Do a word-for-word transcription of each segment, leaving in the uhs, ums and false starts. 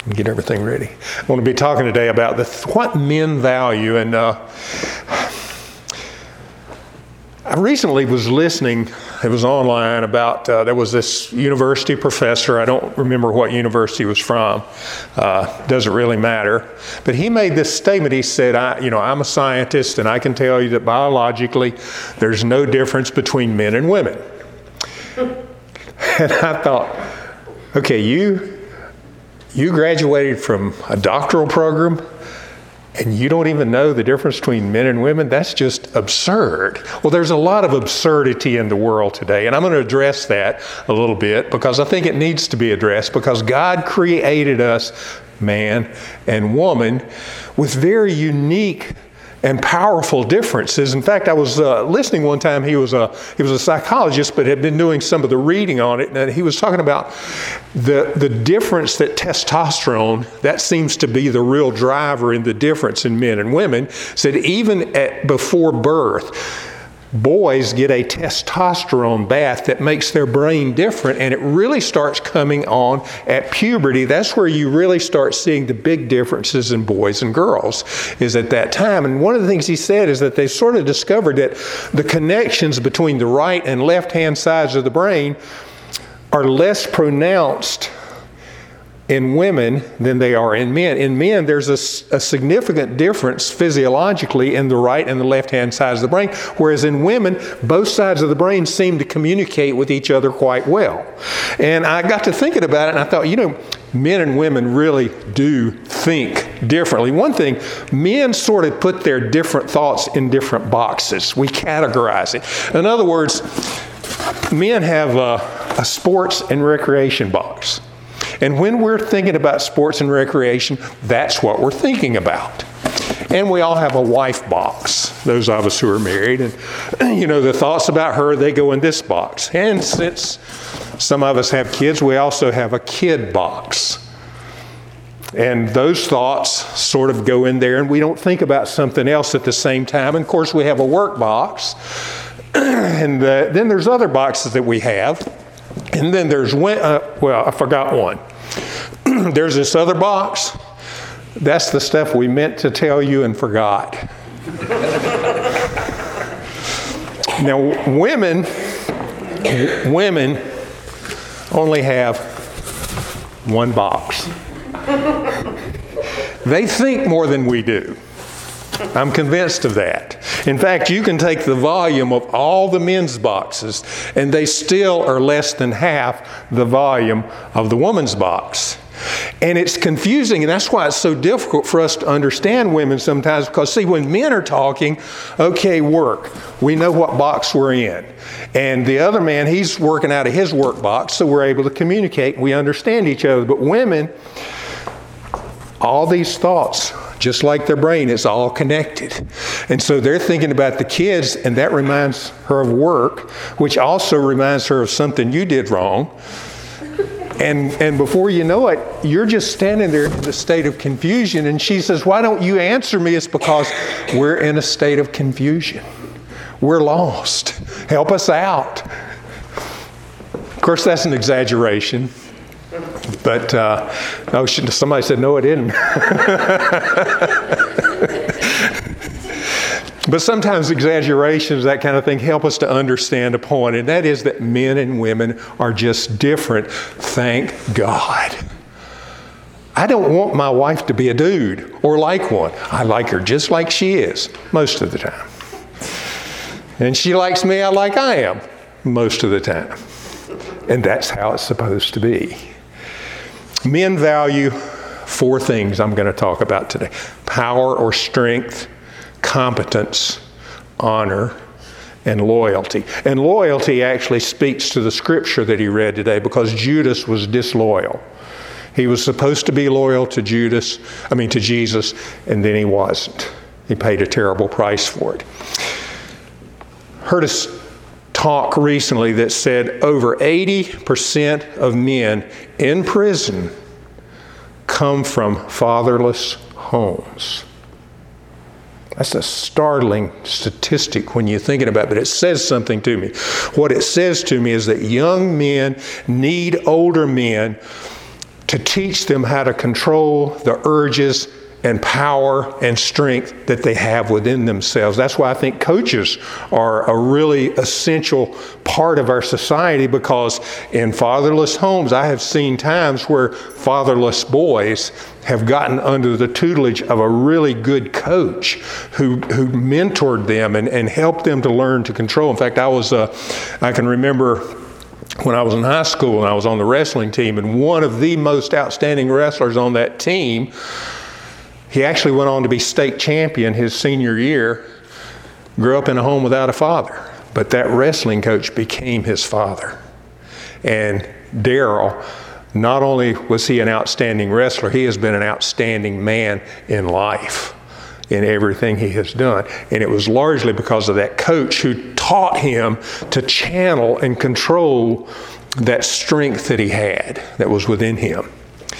Get everything ready. I want to be talking today about the what men value. And uh, I recently was listening, it was online, about, uh, there was this university professor, I don't remember what university he was from, uh, doesn't really matter, but he made this statement. He said, I, you know, I'm a scientist and I can tell you that biologically there's no difference between men and women. And I thought, okay, you... You graduated from a doctoral program and you don't even know the difference between men and women? That's just absurd. Well, there's a lot of absurdity in the world today, and I'm going to address that a little bit because I think it needs to be addressed, because God created us, man and woman, with very unique and powerful differences. In fact, I was uh, listening one time. He was a he was a psychologist, but had been doing some of the reading on it, and he was talking about the the difference that testosterone, that seems to be the real driver in the difference in men and women. Said even at before birth, boys get a testosterone bath that makes their brain different, and it really starts coming on at puberty. That's where you really start seeing the big differences in boys and girls, is at that time. And one of the things he said is that they sort of discovered that the connections between the right and left-hand sides of the brain are less pronounced in women than they are in men. In men, there's a, a significant difference physiologically in the right and the left-hand sides of the brain, whereas in women, both sides of the brain seem to communicate with each other quite well. And I got to thinking about it, and I thought, you know, men and women really do think differently. One thing, men sort of put their different thoughts in different boxes. We categorize it. In other words, men have a, a sports and recreation box. And when we're thinking about sports and recreation, that's what we're thinking about. And we all have a wife box, those of us who are married. And, you know, the thoughts about her, they go in this box. And since some of us have kids, we also have a kid box. And those thoughts sort of go in there, and we don't think about something else at the same time. And, of course, we have a work box. And uh, then there's other boxes that we have. And then there's, uh, well, I forgot one. There's this other box. That's the stuff we meant to tell you and forgot. Now, women, women only have one box. They think more than we do. I'm convinced of that. In fact, you can take the volume of all the men's boxes, and they still are less than half the volume of the woman's box. And it's confusing, and that's why it's so difficult for us to understand women sometimes, because, see, when men are talking, okay, work, we know what box we're in. And the other man, he's working out of his work box, so we're able to communicate, and we understand each other. But women, all these thoughts, just like their brain, is all connected. And so they're thinking about the kids, and that reminds her of work, which also reminds her of something you did wrong. And and before you know it, you're just standing there in a state of confusion. And she says, why don't you answer me? It's because we're in a state of confusion. We're lost. Help us out. Of course, that's an exaggeration. But, uh, oh, somebody said, no, it didn't. But sometimes exaggerations, that kind of thing, help us to understand a point, and that is that men and women are just different. Thank God. I don't want my wife to be a dude or like one. I like her just like she is most of the time. And she likes me I like I am most of the time. And that's how it's supposed to be. Men value four things I'm going to talk about today: power or strength, competence, honor, and loyalty. And loyalty actually speaks to the scripture that he read today, because Judas was disloyal. He was supposed to be loyal to Judas, I mean to Jesus, and then he wasn't. He paid a terrible price for it. Heard us talk recently that said over eighty percent of men in prison come from fatherless homes. That's a startling statistic when you're thinking about it, but it says something to me. What it says to me is that young men need older men to teach them how to control the urges and power and strength that they have within themselves. That's why I think coaches are a really essential part of our society, because in fatherless homes, I have seen times where fatherless boys have gotten under the tutelage of a really good coach who who mentored them and, and helped them to learn to control. In fact, I was, uh, I can remember when I was in high school and I was on the wrestling team, and one of the most outstanding wrestlers on that team, he actually went on to be state champion his senior year, grew up in a home without a father. But that wrestling coach became his father. And Daryl, not only was he an outstanding wrestler, he has been an outstanding man in life, in everything he has done. And it was largely because of that coach who taught him to channel and control that strength that he had, that was within him.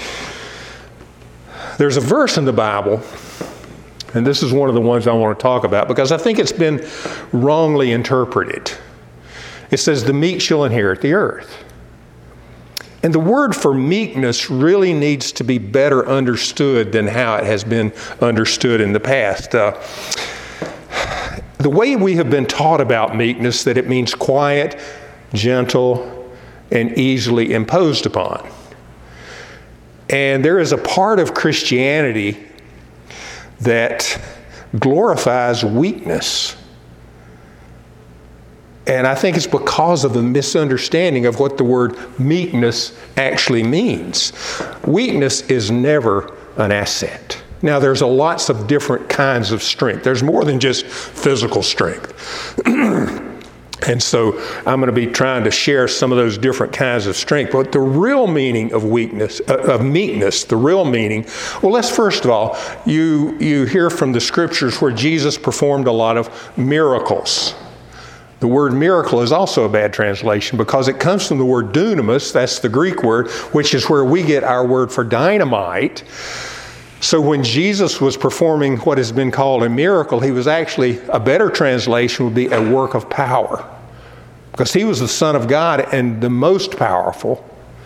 There's a verse in the Bible, and this is one of the ones I want to talk about because I think it's been wrongly interpreted. It says, "The meek shall inherit the earth." And the word for meekness really needs to be better understood than how it has been understood in the past. Uh, the way we have been taught about meekness, that it means quiet, gentle, and easily imposed upon. And there is a part of Christianity that glorifies weakness. And I think it's because of the misunderstanding of what the word meekness actually means. Weakness is never an asset. Now, there's a lots of different kinds of strength. There's more than just physical strength. And so I'm going to be trying to share some of those different kinds of strength. But the real meaning of weakness, uh, of meekness, the real meaning, well, let's first of all, you, you hear from the scriptures where Jesus performed a lot of miracles. The word miracle is also a bad translation because it comes from the word dunamis, that's the Greek word, which is where we get our word for dynamite. So when Jesus was performing what has been called a miracle, he was actually, a better translation would be a work of power. Because he was the Son of God and the most powerful.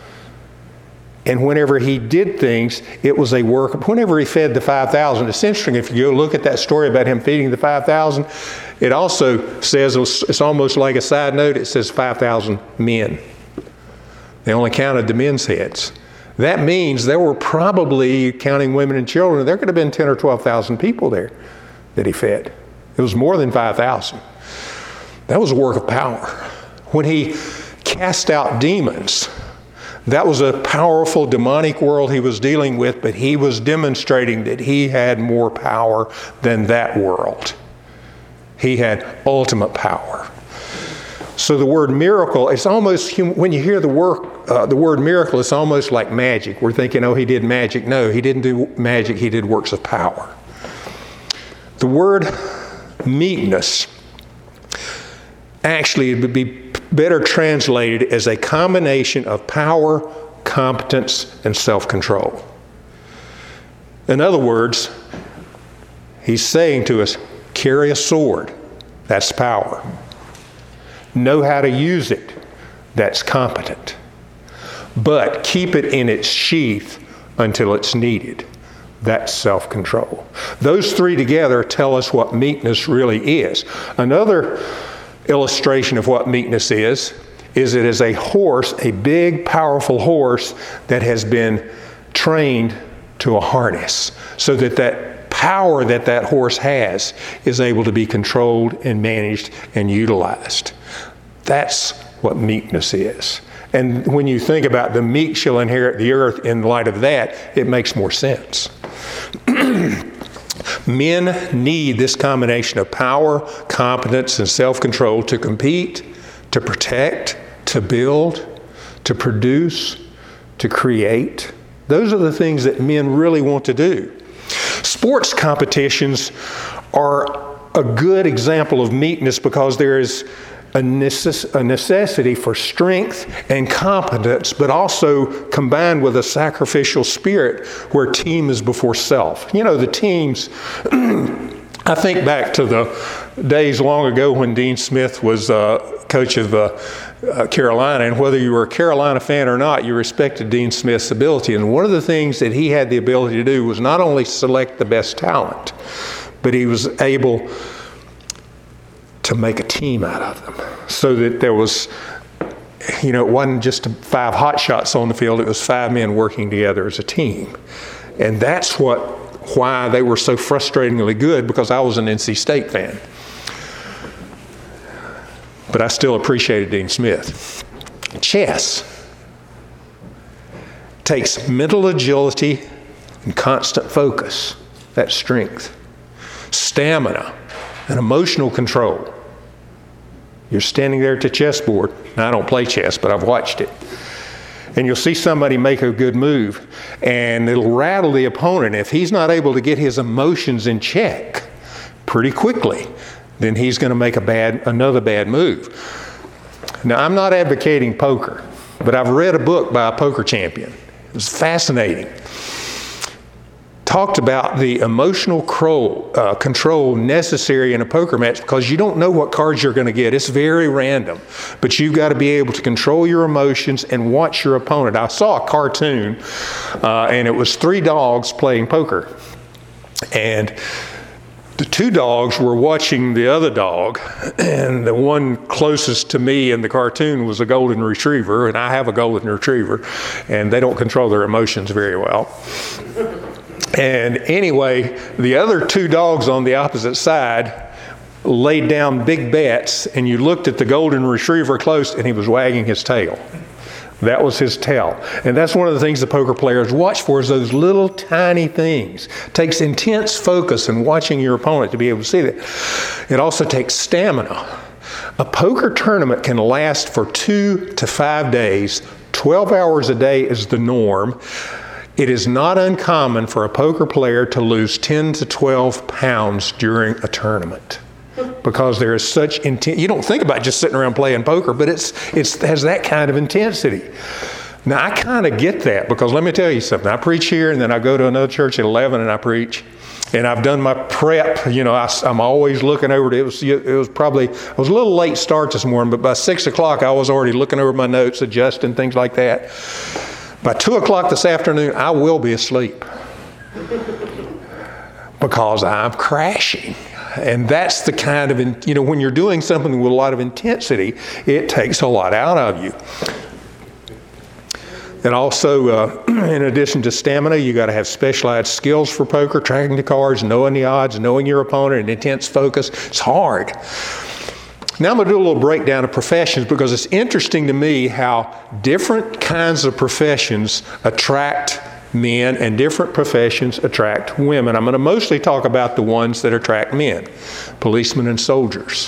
And whenever he did things, it was a work of, whenever he fed the five thousand, it's interesting, if you go look at that story about him feeding the five thousand, it also says, it's almost like a side note, it says five thousand men. They only counted the men's heads. That means there were probably, counting women and children, there could have been ten or twelve thousand people there that he fed. It was more than five thousand. That was a work of power. When he cast out demons, that was a powerful demonic world he was dealing with, but he was demonstrating that he had more power than that world. He had ultimate power. So the word miracle, it's almost, when you hear the word, uh, the word miracle, it's almost like magic. We're thinking, oh, he did magic. No, he didn't do magic. He did works of power. The word meekness, actually, it would be better translated as a combination of power, competence, and self-control. In other words, he's saying to us, carry a sword. That's power. Know how to use it. That's competent. But keep it in its sheath until it's needed. That's self-control. Those three together tell us what meekness really is. Another illustration of what meekness is, is it is a horse, a big, powerful horse that has been trained to a harness so that that power that that horse has is able to be controlled and managed and utilized. That's what meekness is. And when you think about the meek shall inherit the earth in light of that, it makes more sense. Men need this combination of power, competence, and self-control to compete, to protect, to build, to produce, to create. Those are the things that men really want to do. Sports competitions are a good example of meekness because there is a, necess- a necessity for strength and competence, but also combined with a sacrificial spirit where team is before self. You know, the teams I think back to the days long ago when Dean Smith was uh, coach of uh, uh, Carolina, and whether you were a Carolina fan or not, you respected Dean Smith's ability. And one of the things that he had the ability to do was not only select the best talent, but he was able to make a team out of them, so that there was, you know, it wasn't just five hot shots on the field, it was five men working together as a team. And that's what why they were so frustratingly good, because I was an N C State fan. But I still appreciated Dean Smith. Chess takes mental agility and constant focus, that's strength, stamina, and emotional control. You're standing there at the chessboard. Now, I don't play chess, but I've watched it. And you'll see somebody make a good move, and it'll rattle the opponent. If he's not able to get his emotions in check pretty quickly, then he's going to make a bad, another bad move. Now, I'm not advocating poker, but I've read a book by a poker champion. It was fascinating. Talked about the emotional control, uh, control necessary in a poker match, because you don't know what cards you're going to get. It's very random. But you've got to be able to control your emotions and watch your opponent. I saw a cartoon, uh, and it was three dogs playing poker. And the two dogs were watching the other dog, and the one closest to me in the cartoon was a golden retriever, and I have a golden retriever, and they don't control their emotions very well. And anyway, the other two dogs on the opposite side laid down big bets, and you looked at the golden retriever close, and he was wagging his tail. That was his tell. And that's one of the things the poker players watch for, is those little tiny things. It takes intense focus in watching your opponent to be able to see that. It also takes stamina. A poker tournament can last for two to five days. twelve hours a day is the norm. It is not uncommon for a poker player to lose ten to twelve pounds during a tournament, because there is such intent. You don't think about just sitting around playing poker, but it's, it's it has that kind of intensity. Now, I kind of get that, because let me tell you something. I preach here, and then I go to another church at eleven and I preach. And I've done my prep. You know, I, I'm always looking over it. It was, it was probably, I was a little late start this morning, but by six o'clock I was already looking over my notes, adjusting, things like that. By two o'clock this afternoon, I will be asleep, because I'm crashing. And that's the kind of, you know, when you're doing something with a lot of intensity, it takes a lot out of you. And also, uh, in addition to stamina, you got to have specialized skills for poker, tracking the cards, knowing the odds, knowing your opponent, and intense focus. It's hard. Now I'm going to do a little breakdown of professions, because it's interesting to me how different kinds of professions attract men and different professions attract women. I'm going to mostly talk about the ones that attract men, policemen and soldiers.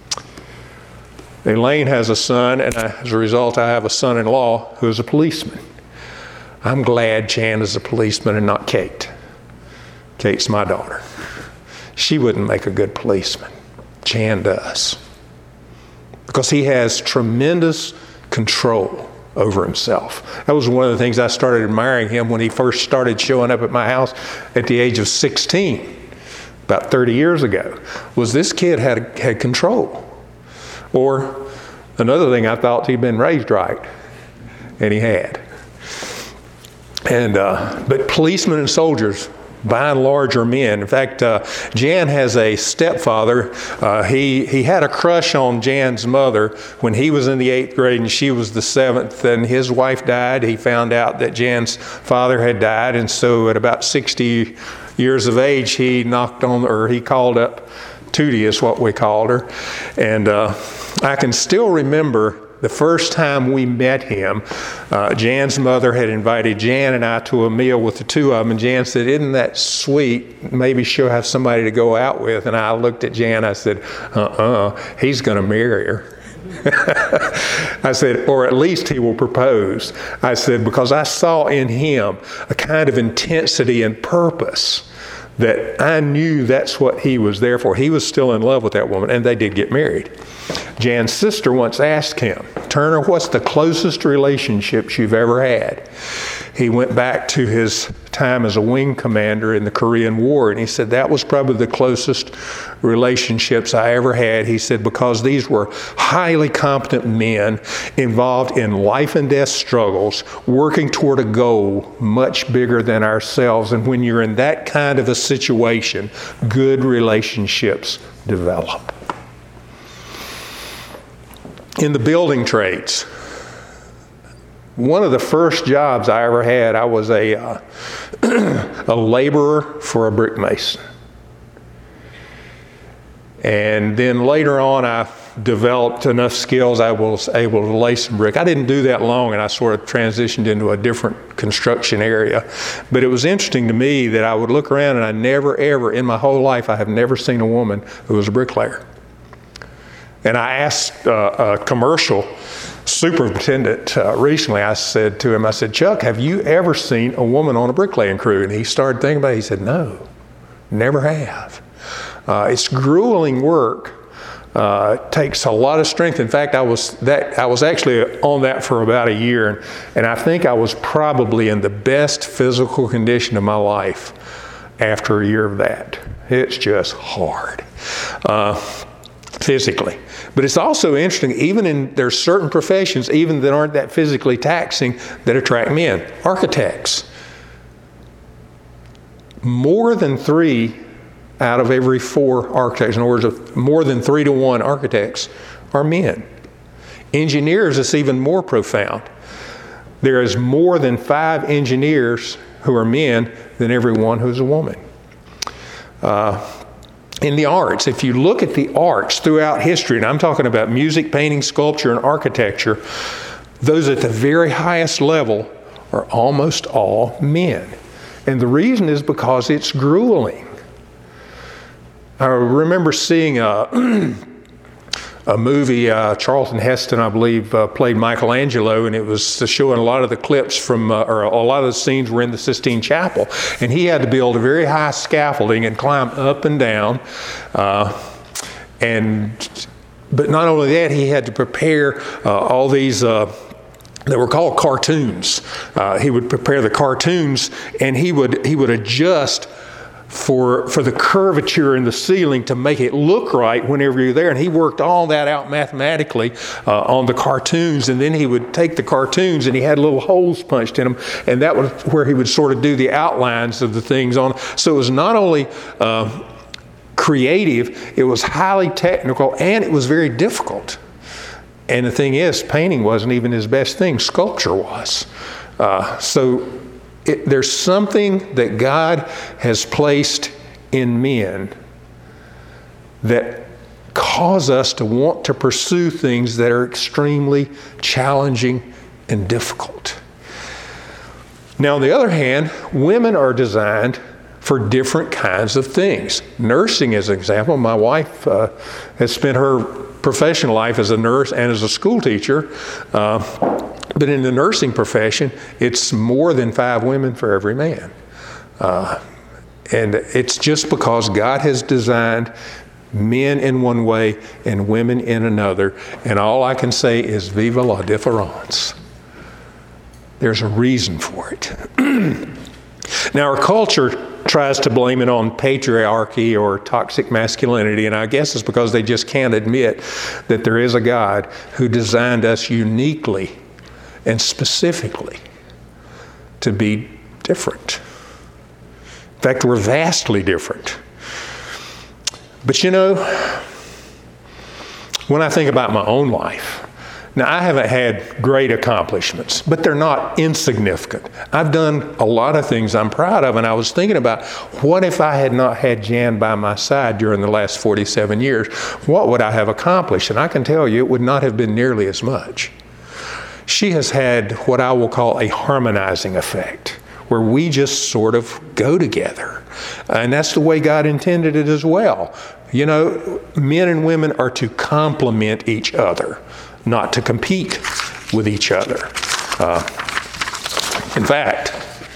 Elaine has a son, and I, as a result, I have a son-in-law who is a policeman. I'm glad Jan is a policeman and not Kate. Kate's my daughter. She wouldn't make a good policeman. Jan does. Because he has tremendous control over himself. That was one of the things I started admiring him when he first started showing up at my house at the age of sixteen, about thirty years ago, was this kid had, had control. Or another thing, I thought he'd been raised right, and he had. And uh, but policemen and soldiers, by and large, are men. In fact, uh, Jan has a stepfather. Uh, he he had a crush on Jan's mother when he was in the eighth grade and she was the seventh, and his wife died. He found out that Jan's father had died, and so at about sixty years of age, he knocked on, or he called up Tootie, is what we called her. And uh, I can still remember the first time we met him. uh, Jan's mother had invited Jan and I to a meal with the two of them, and Jan said, "Isn't that sweet? Maybe she'll have somebody to go out with." And I looked at Jan, I said, uh-uh, he's going to marry her. I said, or at least he will propose. I said, because I saw in him a kind of intensity and purpose that I knew that's what he was there for. He was still in love with that woman, and they did get married. Jan's sister once asked him, "Turner, what's the closest relationships you've ever had?" He went back to his time as a wing commander in the Korean War, and he said that was probably the closest relationships I ever had. He said because these were highly competent men involved in life and death struggles, working toward a goal much bigger than ourselves. And when you're in that kind of a situation, good relationships develop. In the building trades, one of the first jobs I ever had, I was a, uh, a laborer for a brick mason. And then later on, I developed enough skills I was able to lay some brick. I didn't do that long, and I sort of transitioned into a different construction area. But it was interesting to me that I would look around, and I never, ever, in my whole life, I have never seen a woman who was a bricklayer. And I asked uh, a commercial superintendent uh, recently, I said to him, I said, Chuck, have you ever seen a woman on a bricklaying crew? And he started thinking about it. He said, no, never have. Uh, it's grueling work. Uh, it takes a lot of strength. In fact, I was that I was actually on that for about a year, and, and I think I was probably in the best physical condition of my life after a year of that. It's just hard. Uh, physically. But it's also interesting, even in, there's certain professions, even that aren't that physically taxing, that attract men. Architects. More than three out of every four architects, in other words, more than three to one architects are men. Engineers, it's even more profound. There is more than five engineers who are men than everyone who's a woman. Uh, In the arts, if you look at the arts throughout history, and I'm talking about music, painting, sculpture, and architecture, those at the very highest level are almost all men. And the reason is because it's grueling. I remember seeing a, a movie, uh, Charlton Heston, I believe, uh, played Michelangelo, and it was showing a lot of the clips from, uh, or a lot of the scenes were in the Sistine Chapel. And he had to build a very high scaffolding and climb up and down. Uh, and, but not only that, he had to prepare uh, all these, uh, they were called cartoons. Uh, he would prepare the cartoons, and he would, he would adjust for for the curvature in the ceiling to make it look right whenever you're there. And he worked all that out mathematically uh, on the cartoons, and then he would take the cartoons and he had little holes punched in them, and that was where he would sort of do the outlines of the things on. So it was not only uh, creative, it was highly technical, and it was very difficult. And the thing is, painting wasn't even his best thing, sculpture was. Uh, so It, there's something that God has placed in men that cause us to want to pursue things that are extremely challenging and difficult. Now, on the other hand, women are designed for different kinds of things. Nursing, as an example, my wife uh, has spent her professional life as a nurse and as a school teacher. Uh, But in the nursing profession, it's more than five women for every man. Uh, and it's just because God has designed men in one way and women in another. And all I can say is vive la différence. There's a reason for it. Now, our culture tries to blame it on patriarchy or toxic masculinity, and I guess it's because they just can't admit that there is a God who designed us uniquely and specifically to be different. In fact, we're vastly different. But you know, when I think about my own life, now I haven't had great accomplishments, but they're not insignificant. I've done a lot of things I'm proud of, and I was thinking about, what if I had not had Jan by my side during the last forty-seven years? What would I have accomplished? And I can tell you, it would not have been nearly as much. She has had what I will call a harmonizing effect, where we just sort of go together. And that's the way God intended it as well. You know, men and women are to complement each other, not to compete with each other. Uh, in fact,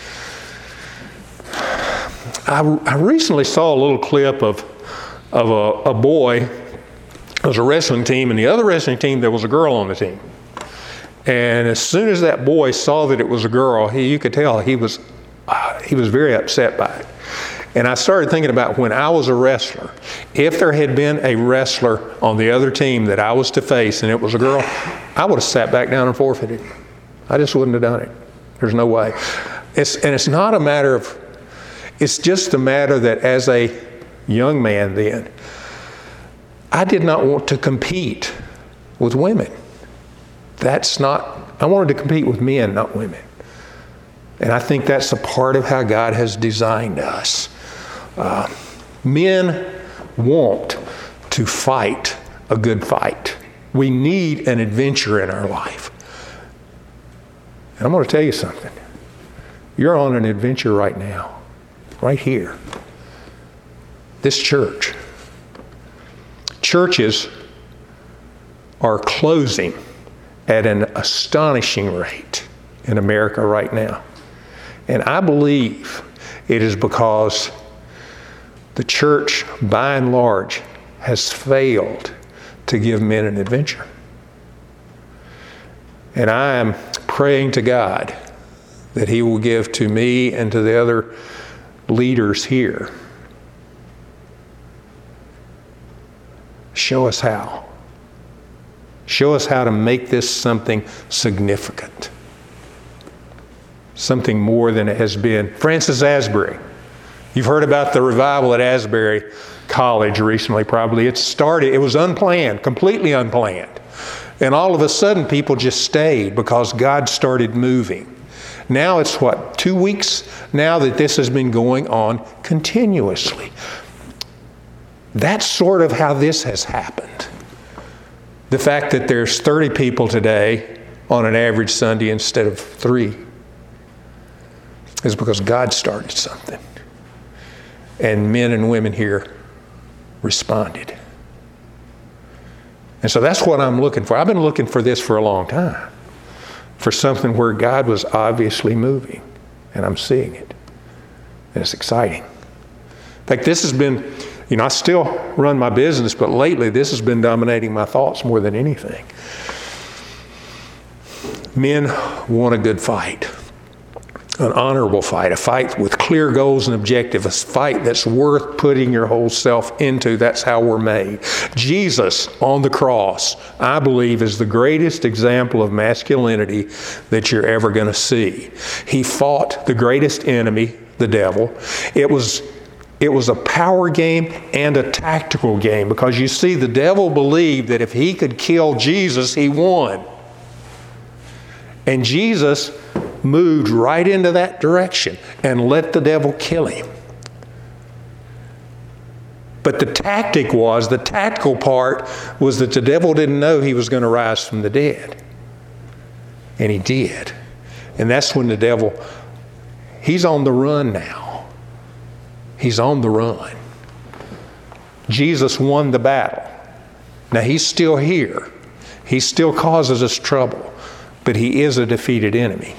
I, I recently saw a little clip of, of a, a boy. It was a wrestling team, and the other wrestling team, there was a girl on the team. And as soon as that boy saw that it was a girl, he, you could tell he was, uh, he was very upset by it. And I started thinking about when I was a wrestler, if there had been a wrestler on the other team that I was to face and it was a girl, I would have sat back down and forfeited. I just wouldn't have done it. There's no way. It's, and it's not a matter of, it's just a matter that as a young man then, I did not want to compete with women. That's not, I wanted to compete with men, not women. And I think that's a part of how God has designed us. Uh, men want to fight a good fight. We need an adventure in our life. And I'm going to tell you something. You're on an adventure right now, right here. This church. Churches are closing at an astonishing rate in America right now. And I believe it is because the church, by and large, has failed to give men an adventure. And I am praying to God that He will give to me and to the other leaders here. Show us how. Show us how to make this something significant. Something more than it has been. Francis Asbury. You've heard about the revival at Asbury College recently, probably. It started, it was unplanned, completely unplanned. And all of a sudden, people just stayed because God started moving. Now it's what, two weeks now that this has been going on continuously. That's sort of how this has happened. The fact that there's thirty people today on an average Sunday instead of three is because God started something. And men and women here responded. And so that's what I'm looking for. I've been looking for this for a long time. For something where God was obviously moving. And I'm seeing it. And it's exciting. In fact, this has been, you know, I still run my business, but lately this has been dominating my thoughts more than anything. Men want a good fight. An honorable fight, a fight with clear goals and objectives, a fight that's worth putting your whole self into. That's how we're made. Jesus on the cross, I believe, is the greatest example of masculinity that you're ever going to see. He fought the greatest enemy, the devil. It was It was a power game and a tactical game, because you see, the devil believed that if he could kill Jesus, he won. And Jesus moved right into that direction and let the devil kill him. But the tactic was, the tactical part was that the devil didn't know he was going to rise from the dead. And he did. And that's when the devil, he's on the run now. He's on the run. Jesus won the battle. Now he's still here. He still causes us trouble. But he is a defeated enemy.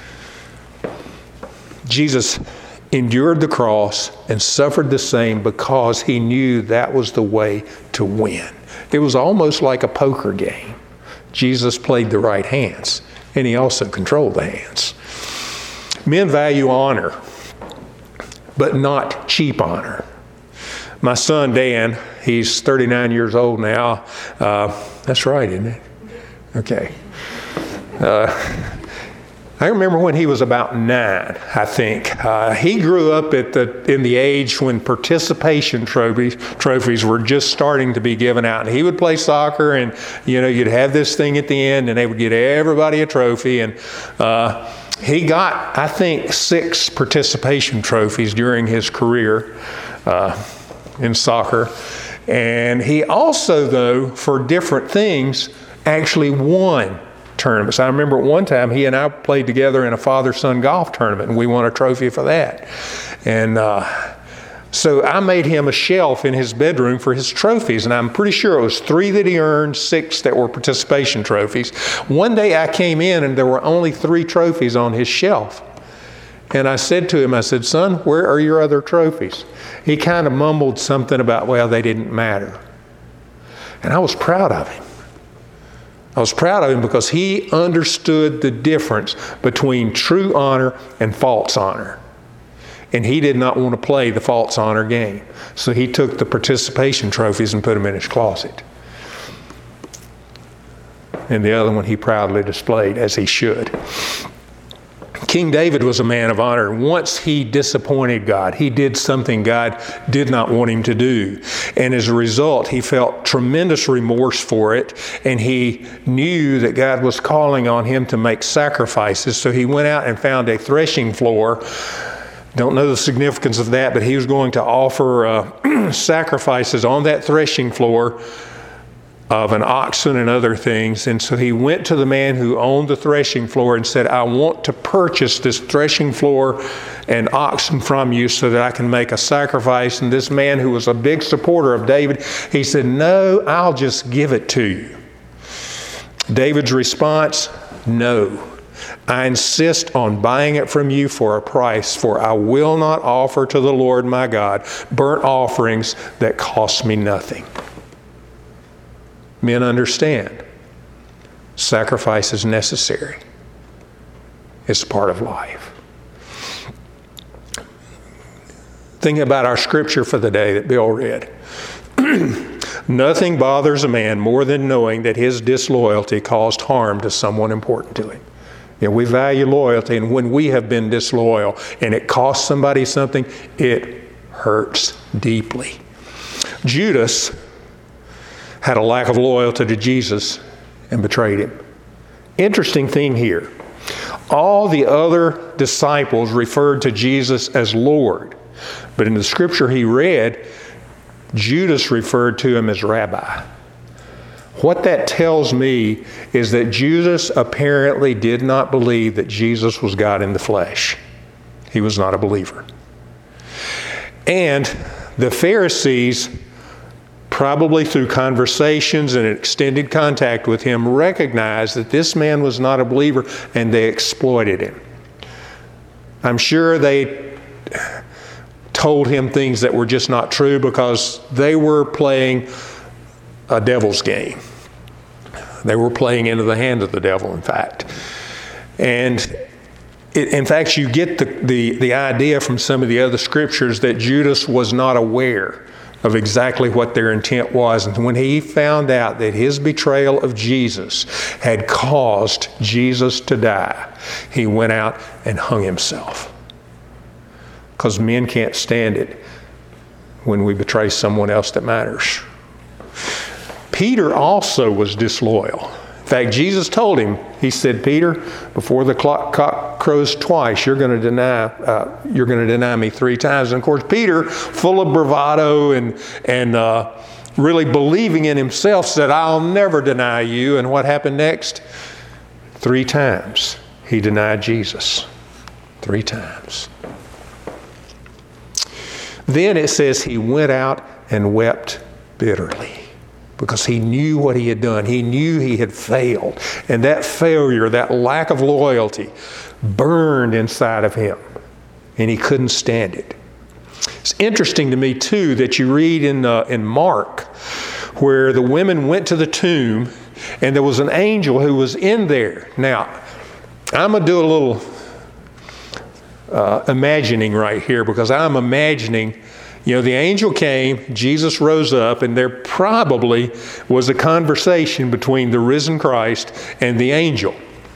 Jesus endured the cross and suffered the same because he knew that was the way to win. It was almost like a poker game. Jesus played the right hands, and he also controlled the hands. Men value honor, but not cheap honor. My son, Dan, he's thirty-nine years old now. Uh, that's right, isn't it? Okay. Uh, I remember when he was about nine, I think. Uh, he grew up at the in the age when participation trophies trophies were just starting to be given out. And he would play soccer, and you know, you'd have this thing at the end, and they would get everybody a trophy. And uh, he got, I think, six participation trophies during his career uh, in soccer. And he also, though, for different things, actually won tournaments. I remember at one time he and I played together in a father-son golf tournament, and we won a trophy for that. And uh, so I made him a shelf in his bedroom for his trophies, and I'm pretty sure it was three that he earned, six that were participation trophies. One day I came in and there were only three trophies on his shelf. And I said to him, I said, "Son, where are your other trophies?" He kind of mumbled something about, well, they didn't matter. And I was proud of him. I was proud of him because he understood the difference between true honor and false honor. And he did not want to play the false honor game. So he took the participation trophies and put them in his closet. And the other one he proudly displayed, as he should. King David was a man of honor. Once he disappointed God. He did something God did not want him to do. And as a result, he felt tremendous remorse for it. And he knew that God was calling on him to make sacrifices. So he went out and found a threshing floor. Don't know the significance of that, but he was going to offer uh, sacrifices on that threshing floor of an oxen and other things. And so he went to the man who owned the threshing floor and said, I want to purchase this threshing floor and oxen from you so that I can make a sacrifice. And this man, who was a big supporter of David, he said, no, I'll just give it to you. David's response, no. I insist on buying it from you for a price, for I will not offer to the Lord my God burnt offerings that cost me nothing. Men understand sacrifice is necessary. It's part of life. Thinking about our scripture for the day that Bill read. Nothing bothers a man more than knowing that his disloyalty caused harm to someone important to him. You know, we value loyalty, and when we have been disloyal and it costs somebody something, it hurts deeply. Judas had a lack of loyalty to Jesus and betrayed him. Interesting thing here. All the other disciples referred to Jesus as Lord, but in the scripture he read, Judas referred to him as Rabbi. What that tells me is that Judas apparently did not believe that Jesus was God in the flesh. He was not a believer. And the Pharisees, probably through conversations and extended contact with him, recognized that this man was not a believer, and they exploited him. I'm sure they told him things that were just not true because they were playing a devil's game. They were playing into the hand of the devil, in fact. And it, in fact, you get the, the, the idea from some of the other scriptures that Judas was not aware of exactly what their intent was. And when he found out that his betrayal of Jesus had caused Jesus to die, he went out and hung himself. Because men can't stand it when we betray someone else that matters. Peter also was disloyal. In fact, Jesus told him, he said, Peter, before the clock cock crows twice, you're going to deny, uh, you're going to deny me three times. And of course, Peter, full of bravado and and uh, really believing in himself, said, I'll never deny you. And what happened next? Three times he denied Jesus. Three times. Then it says he went out and wept bitterly. Because he knew what he had done. He knew he had failed. And that failure, that lack of loyalty, burned inside of him. And he couldn't stand it. It's interesting to me, too, that you read in, uh, in Mark, where the women went to the tomb, and there was an angel who was in there. Now, I'm going to do a little uh, imagining right here, because I'm imagining, you know, the angel came, Jesus rose up, and there probably was a conversation between the risen Christ and the angel.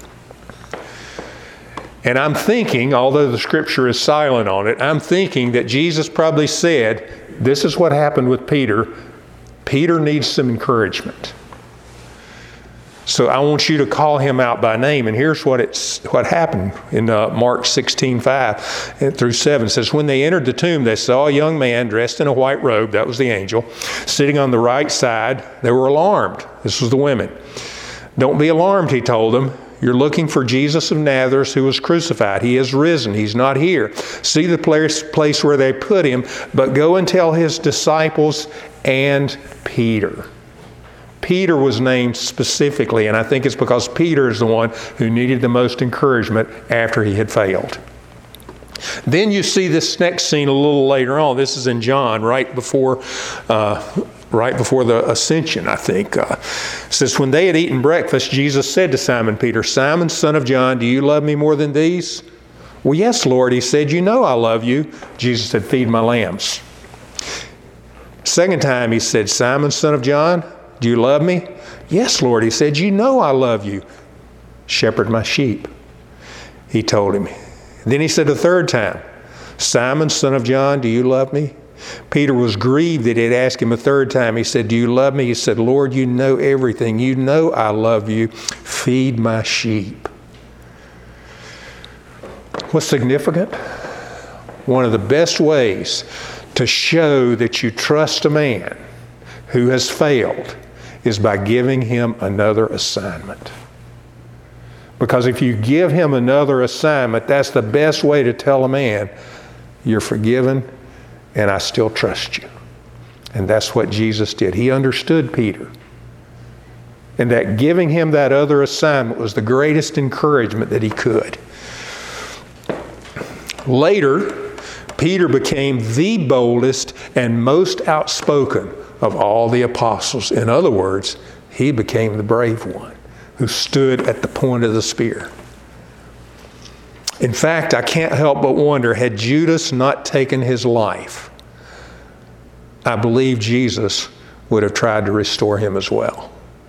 And I'm thinking, although the scripture is silent on it, I'm thinking that Jesus probably said, this is what happened with Peter. Peter needs some encouragement. So I want you to call him out by name. And here's what it's what happened in uh, Mark sixteen, five through seven. It says, when they entered the tomb, they saw a young man dressed in a white robe, that was the angel, sitting on the right side. They were alarmed. This was the women. Don't be alarmed, he told them. You're looking for Jesus of Nazareth who was crucified. He is risen. He's not here. See the place, place where they put him, but go and tell his disciples and Peter. Peter was named specifically, and I think it's because Peter is the one who needed the most encouragement after he had failed. Then you see this next scene a little later on. This is in John, right before, uh, right before the ascension, I think. Uh, it says, when they had eaten breakfast, Jesus said to Simon Peter, Simon, son of John, do you love me more than these? Well, yes, Lord, he said, you know I love you. Jesus said, feed my lambs. Second time he said, Simon, son of John, do you love me? Yes, Lord, he said, you know I love you. Shepherd my sheep, he told him. Then he said the third time, Simon, son of John, do you love me? Peter was grieved that he had asked him a third time. He said, do you love me? He said, Lord, you know everything. You know I love you. Feed my sheep. What's significant? One of the best ways to show that you trust a man who has failed is by giving him another assignment. Because if you give him another assignment, that's the best way to tell a man, you're forgiven and I still trust you. And that's what Jesus did. He understood Peter. And that giving him that other assignment was the greatest encouragement that he could. Later, Peter became the boldest and most outspoken of all the apostles. In other words, he became the brave one who stood at the point of the spear. In fact, I can't help but wonder, had Judas not taken his life, I believe Jesus would have tried to restore him as well.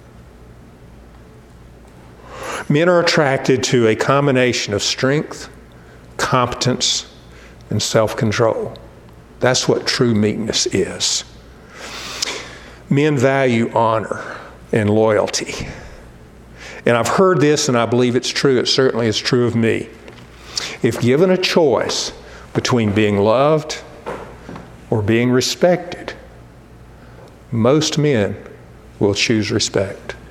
Men are attracted to a combination of strength, competence, and self-control. That's what true meekness is. Men value honor and loyalty. And I've heard this and I believe it's true. It certainly is true of me. If given a choice between being loved or being respected, most men will choose respect.